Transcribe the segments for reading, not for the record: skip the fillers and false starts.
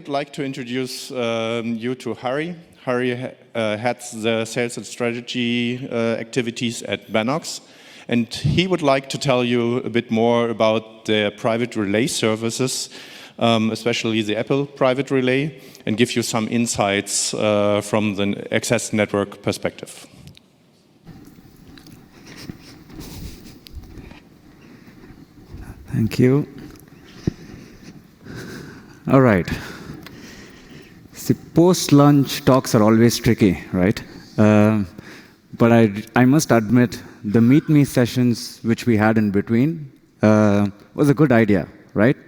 would like to introduce you to Hari. Hari heads the sales and strategy activities at Bennox, and he would like to tell you a bit more about the private relay services, especially the Apple private relay, and give you some insights from the access network perspective. Thank you. All right. See, post-lunch talks are always tricky, right? But I must admit, the Meet Me sessions which we had in between was a good idea, right?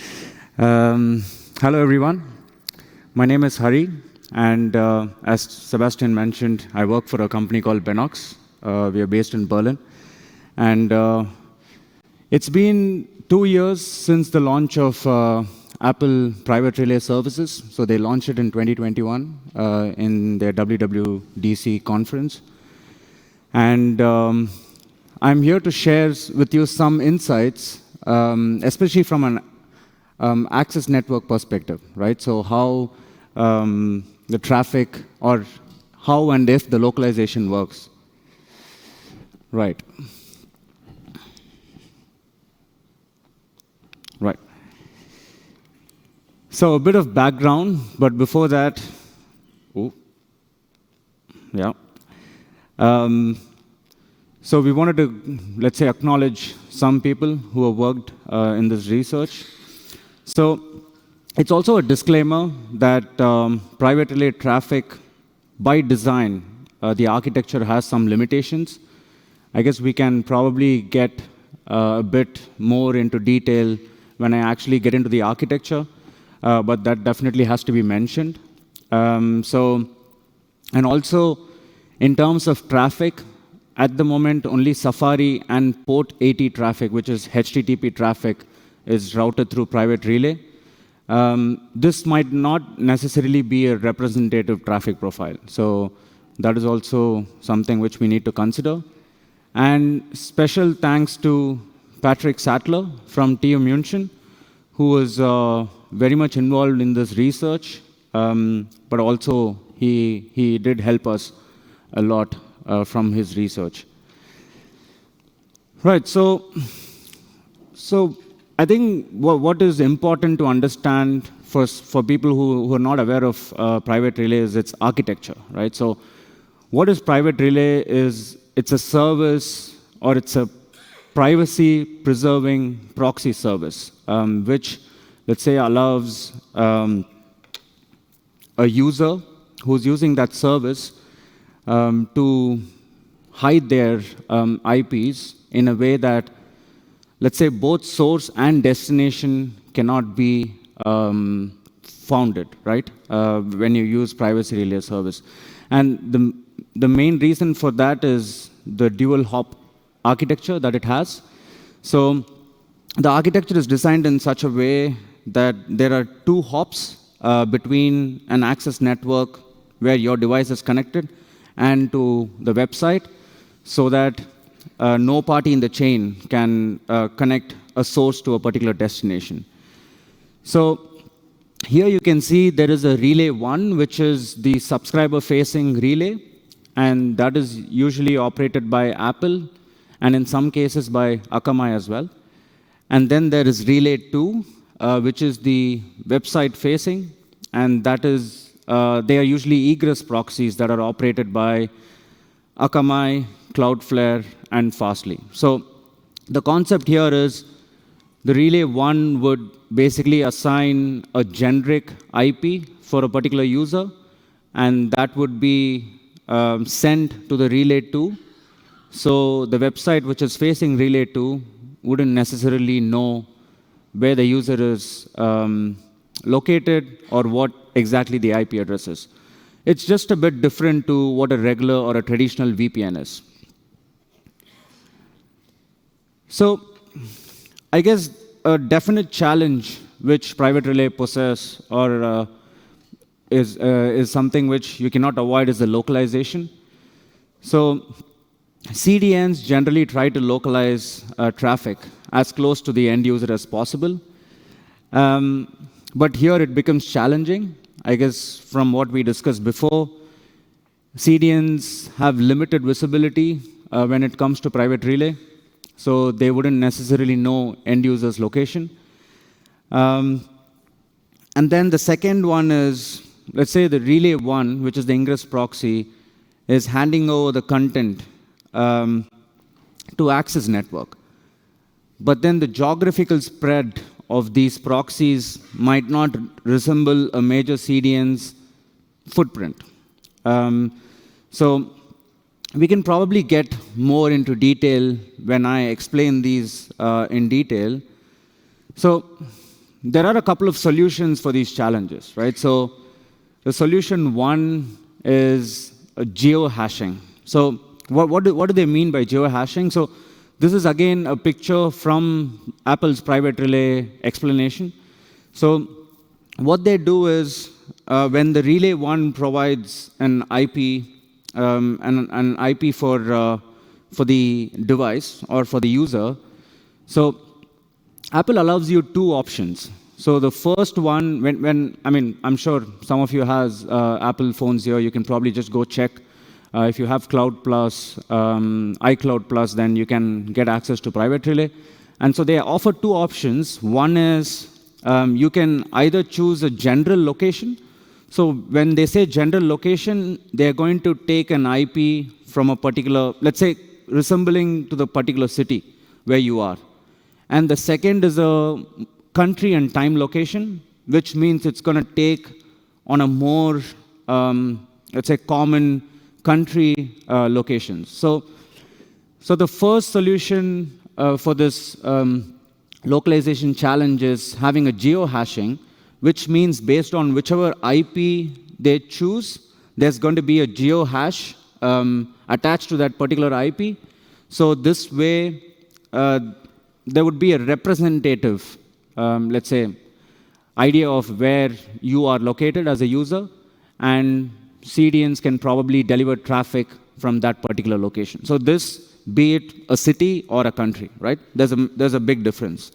Hello, everyone. My name is Hari, and as Sebastian mentioned, I work for a company called Bennox. We are based in Berlin. And it's been 2 years since the launch of Apple Private Relay Services. So they launched it in 2021 in their WWDC conference. And I'm here to share with you some insights, especially from an access network perspective, right? So how the traffic, or how and if the localization works. Right. Right. So a bit of background, but before that, so we wanted to, let's say, acknowledge some people who have worked in this research. So it's also a disclaimer that private relay traffic, by design, the architecture has some limitations. I guess we can probably get a bit more into detail when I actually get into the architecture, but that definitely has to be mentioned. And also, in terms of traffic, at the moment, only Safari and Port 80 traffic, which is HTTP traffic, is routed through private relay. This might not necessarily be a representative traffic profile. So that is also something which we need to consider. And special thanks to Patrick Sattler from TU München, who was very much involved in this research, but also he did help us a lot from his research. Right, so I think what is important to understand for people who are not aware of private relay is its architecture, right? So what is private relay is it's a service, or it's a privacy-preserving proxy service, which, let's say, allows a user who's using that service to hide their IPs in a way that, let's say, both source and destination cannot be founded, right, when you use privacy relay service. And the main reason for that is the dual hop architecture that it has. So the architecture is designed in such a way that there are 2 hops between an access network where your device is connected and to the website, so that no party in the chain can connect a source to a particular destination. So here you can see there is a relay 1, which is the subscriber-facing relay, and that is usually operated by Apple, and in some cases by Akamai as well. And then there is relay 2, which is the website-facing, and that is, they are usually egress proxies that are operated by Akamai, Cloudflare, and Fastly. So the concept here is the relay 1 would basically assign a generic IP for a particular user, and that would be sent to the relay 2. So the website which is facing relay 2 wouldn't necessarily know where the user is located or what exactly the IP address is. It's just a bit different to what a regular or a traditional VPN is. So I guess a definite challenge which private relay possess, or is something which you cannot avoid, is the localization. So CDNs generally try to localize traffic as close to the end user as possible. But here it becomes challenging. I guess from what we discussed before, CDNs have limited visibility when it comes to private relay, so they wouldn't necessarily know end user's location. And then the second one is, let's say the relay one, which is the ingress proxy, is handing over the content to access network. But then the geographical spread of these proxies might not resemble a major CDN's footprint. So we can probably get more into detail when I explain these in detail. So there are a couple of solutions for these challenges, right? So the solution one is geohashing. So what do they mean by geohashing? So this is again a picture from Apple's private relay explanation. So what they do is when the relay one provides an IP, an IP for the device or for the user, so Apple allows you two options. So the first one, I mean, I'm sure some of you has Apple phones here. You can probably just go check. If you have Cloud Plus, iCloud Plus, then you can get access to private relay. And so they offer two options. One is you can either choose a general location. So when they say general location, they're going to take an IP from a particular, let's say, resembling to the particular city where you are. And the second is a country and time location, which means it's going to take on a more, let's say, common country locations. So the first solution for this localization challenge is having a geohashing, which means based on whichever IP they choose, there's going to be a geohash attached to that particular IP. So this way, there would be a representative, let's say, idea of where you are located as a user, and CDNs can probably deliver traffic from that particular location. So this, be it a city or a country, right? There's a big difference.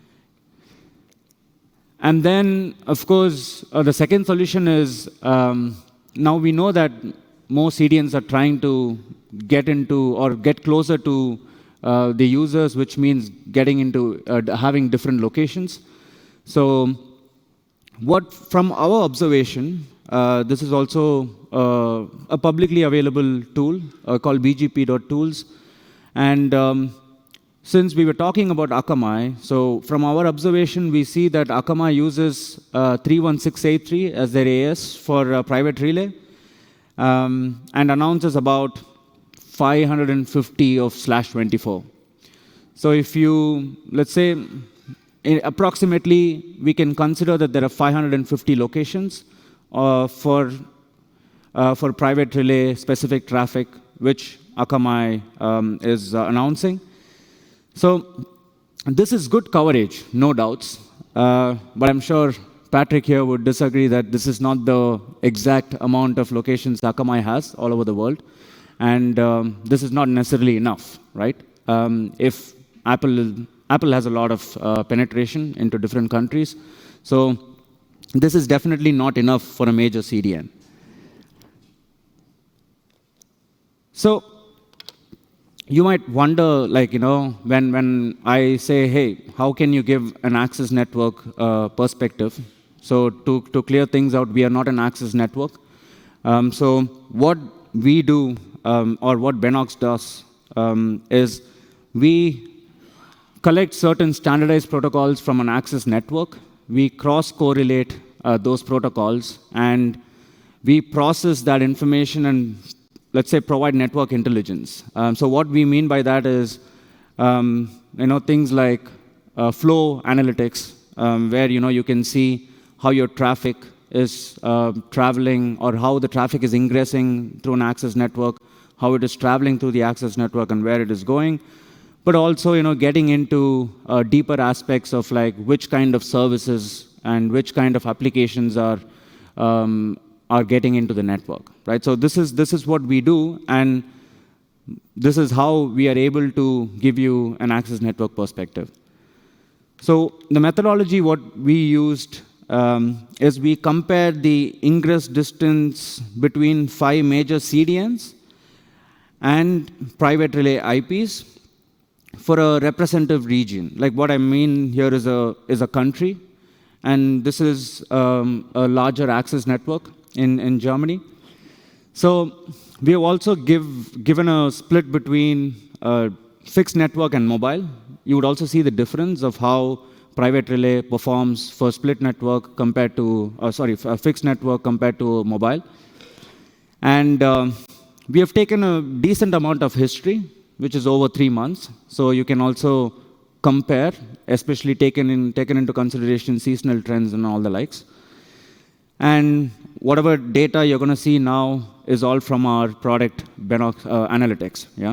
And then, of course, the second solution is, now we know that most CDNs are trying to get into or get closer to the users, which means getting into having different locations. So from our observation, this is also a publicly available tool called bgp.tools. And since we were talking about Akamai, so from our observation, we see that Akamai uses 31683 as their AS for private relay, and announces about 550 of /24. So if you, let's say, approximately, we can consider that there are 550 locations for private relay specific traffic, which Akamai is announcing. So this is good coverage, no doubts. But I'm sure Patrick here would disagree that this is not the exact amount of locations Akamai has all over the world. And this is not necessarily enough, right? If Apple has a lot of penetration into different countries. So this is definitely not enough for a major CDN. So you might wonder, like, when I say, hey, how can you give an access network perspective? So to clear things out, we are not an access network. So what we do, or what Benox does, is we collect certain standardized protocols from an access network. We cross-correlate those protocols, and we process that information and, let's say, provide network intelligence. So what we mean by that is, things like flow analytics, where you can see how your traffic is traveling, or how the traffic is ingressing through an access network, how it is traveling through the access network, and where it is going. But also, getting into deeper aspects of like which kind of services and which kind of applications are getting into the network, right? So this is what we do, and this is how we are able to give you an access network perspective. So the methodology what we used is we compare the ingress distance between 5 major CDNs and private relay IPs for a representative region. Like what I mean here is a country, and this is a larger access network in Germany. So we have also given a split between fixed network and mobile. You would also see the difference of how private relay performs for split network compared to, for fixed network compared to mobile. And we have taken a decent amount of history, which is over 3 months. So you can also compare, especially taken into consideration seasonal trends and all the likes. And whatever data you're going to see now is all from our product Benox Analytics. Yeah.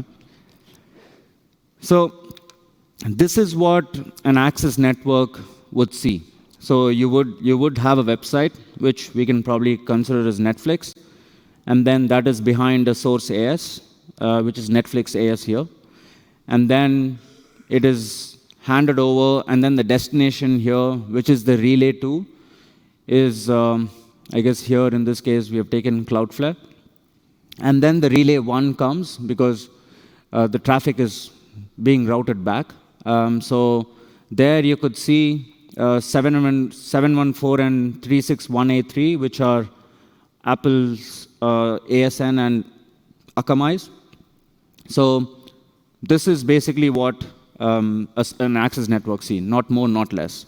So this is what an access network would see. So you would have a website, which we can probably consider as Netflix, and then that is behind a source AS, which is Netflix AS here. And then it is handed over, and then the destination here, which is the relay 2, is, I guess here in this case, we have taken Cloudflare. And then the relay 1 comes because the traffic is being routed back. So there you could see 714 and 36183, which are Apple's ASN and Akamai's. So this is basically what an access network sees, not more, not less.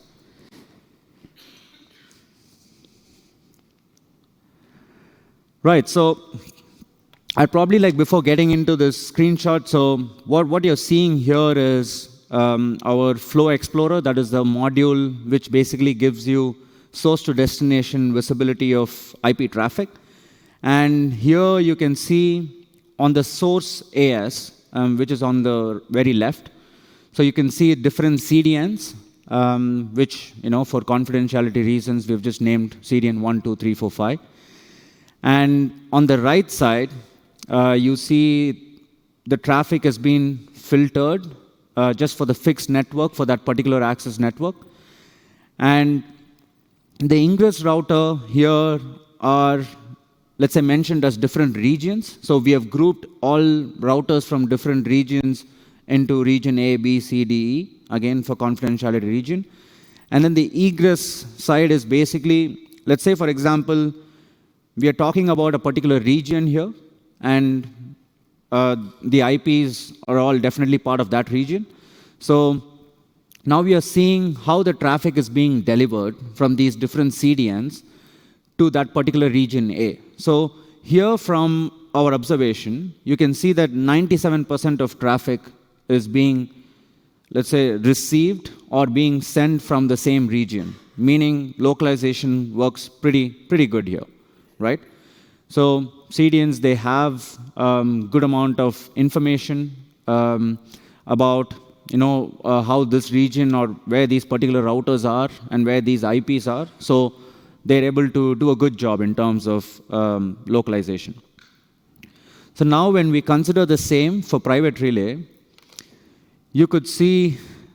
Right, so I'd probably like, before getting into this screenshot, so what you're seeing here is our Flow Explorer. That is the module which basically gives you source to destination visibility of IP traffic. And here you can see on the source AS, which is on the very left, so you can see different CDNs, which, for confidentiality reasons, we've just named CDN 1, 2, 3, 4, 5. And on the right side, you see the traffic has been filtered just for the fixed network, for that particular access network. And the ingress router here are, let's say, mentioned as different regions. So we have grouped all routers from different regions into region A, B, C, D, E, again for confidentiality region. And then the egress side is basically, let's say, for example, we are talking about a particular region here, and the IPs are all definitely part of that region. So now we are seeing how the traffic is being delivered from these different CDNs to that particular region A. So here from our observation, you can see that 97% of traffic is being, let's say, received or being sent from the same region, meaning localization works pretty good here, right? So CDNs, they have good amount of information about how this region or where these particular routers are and where these IPs are. So they're able to do a good job in terms of localization. So now when we consider the same for private relay, you could see,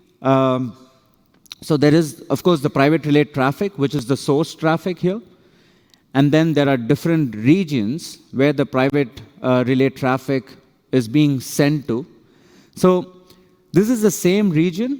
so there is, of course, the private relay traffic, which is the source traffic here. And then there are different regions where the private relay traffic is being sent to. So this is the same region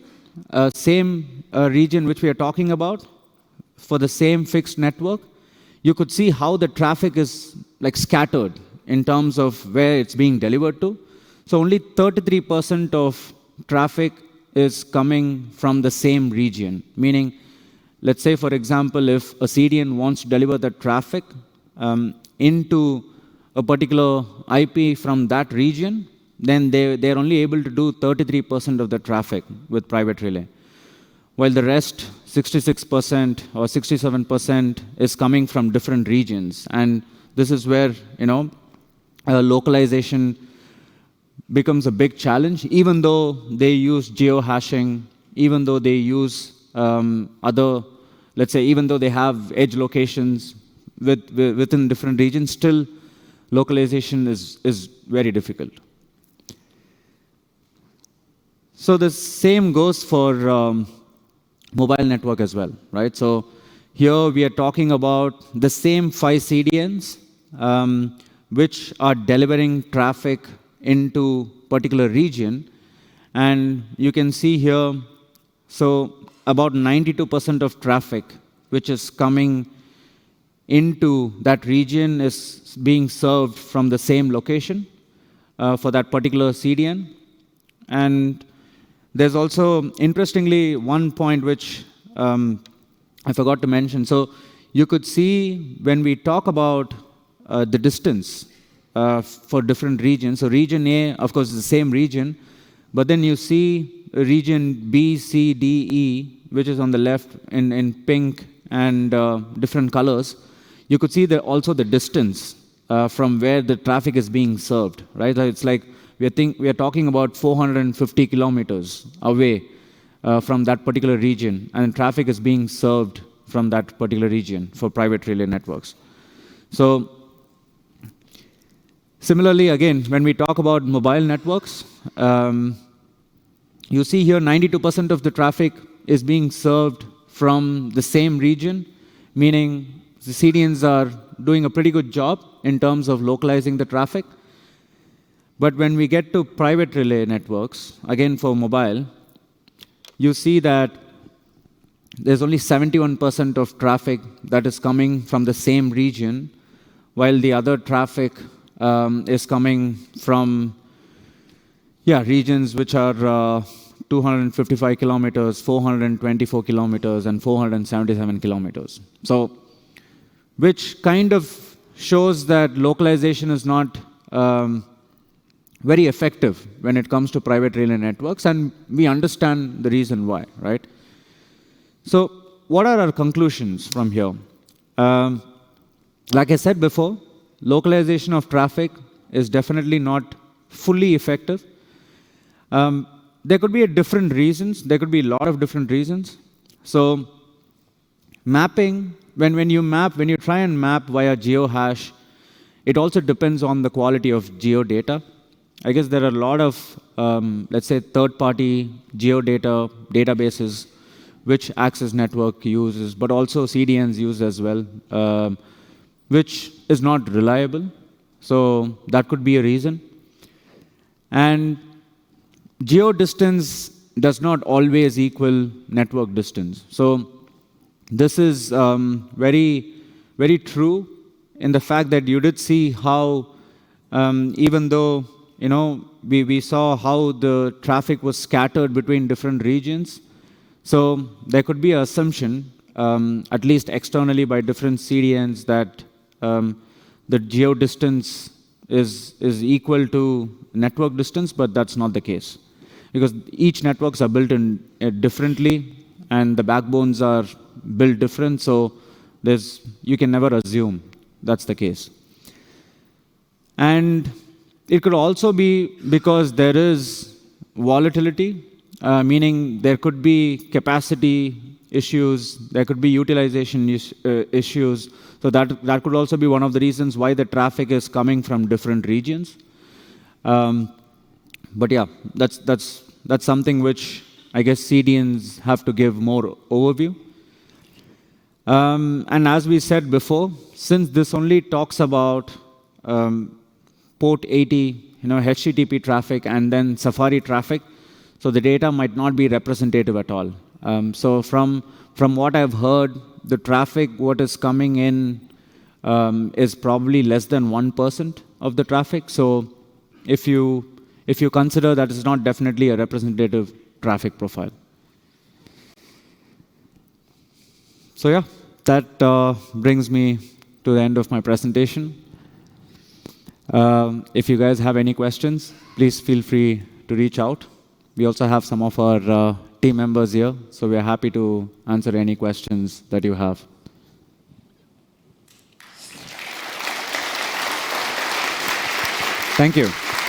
which we are talking about for the same fixed network. You could see how the traffic is like scattered in terms of where it's being delivered to. So only 33% of traffic is coming from the same region, meaning, let's say, for example, if a CDN wants to deliver the traffic into a particular IP from that region, then they're only able to do 33% of the traffic with private relay, while the rest, 66% or 67%, is coming from different regions. And this is where localization becomes a big challenge, even though they use geohashing, even though they use other, let's say, even though they have edge locations within different regions, still localization is very difficult. So the same goes for mobile network as well, right? So Here we are talking about the same 5 CDNs which are delivering traffic into particular region. And you can see here, so about 92% of traffic which is coming into that region is being served from the same location for that particular CDN. And there's also, interestingly, one point which I forgot to mention. So you could see when we talk about the distance for different regions. So region A, of course, is the same region, but then you see region B, C, D, E, which is on the left in pink and different colors. You could see also the distance from where the traffic is being served, right? It's like we are talking about 450 kilometers away from that particular region, and traffic is being served from that particular region for private relay networks. So similarly, again, when we talk about mobile networks, you see here 92% of the traffic is being served from the same region, meaning the CDNs are doing a pretty good job in terms of localizing the traffic. But when we get to private relay networks, again for mobile, you see that there's only 71% of traffic that is coming from the same region, while the other traffic is coming from regions which are 255 kilometers, 424 kilometers, and 477 kilometers. So, which kind of shows that localization is not very effective when it comes to private relay networks, and we understand the reason why, right? So, what are our conclusions from here? Like I said before, localization of traffic is definitely not fully effective. There could be different reasons. There could be a lot of different reasons. So, mapping, when you try and map via geohash, it also depends on the quality of geodata. I guess there are a lot of, let's say, third-party geodata databases which Access Network uses, but also CDNs use as well, which is not reliable. So that could be a reason. And geo distance does not always equal network distance. So this is very, very true in the fact that you did see how, even though we saw how the traffic was scattered between different regions, so there could be an assumption, at least externally by different CDNs, that the geo distance is equal to network distance, but that's not the case. Because each networks are built in differently, and the backbones are built different, so you can never assume that's the case. And it could also be because there is volatility, meaning there could be capacity issues, there could be utilization issues. So that could also be one of the reasons why the traffic is coming from different regions. But yeah, that's something which I guess CDNs have to give more overview. And as we said before, since this only talks about port 80, HTTP traffic and then Safari traffic, so the data might not be representative at all. So from what I've heard, the traffic what is coming in is probably less than 1% of the traffic. So if you consider that, it's not definitely a representative traffic profile. So yeah, that brings me to the end of my presentation. If you guys have any questions, please feel free to reach out. We also have some of our team members here, so we are happy to answer any questions that you have. Thank you.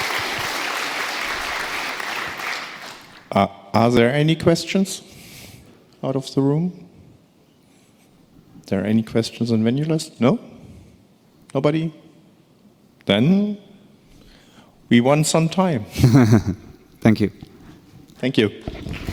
Are there any questions out of the room? Are there any questions on VenueList? No? Nobody? Then we won some time. Thank you. Thank you.